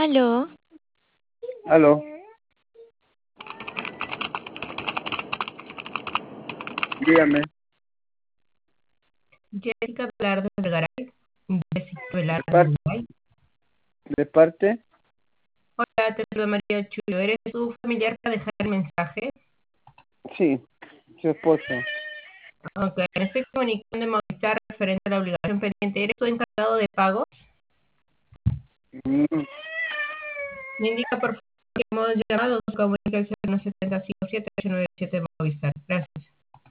Aló, Aló, dígame, Jessica Velarde Vergaray. Jessica ¿de Velarde parte? Vergaray. ¿De parte? Hola, te saluda María Chuyo. ¿Eres su familiar para dejar el mensaje? Sí, su esposo. Ok, me estoy comunicando de Movistar referente a la obligación pendiente. ¿Eres tu encargado de pagos? Mm, Me indica por favor que hemos llamado, su comunicación 7057 897 Movistar. Gracias.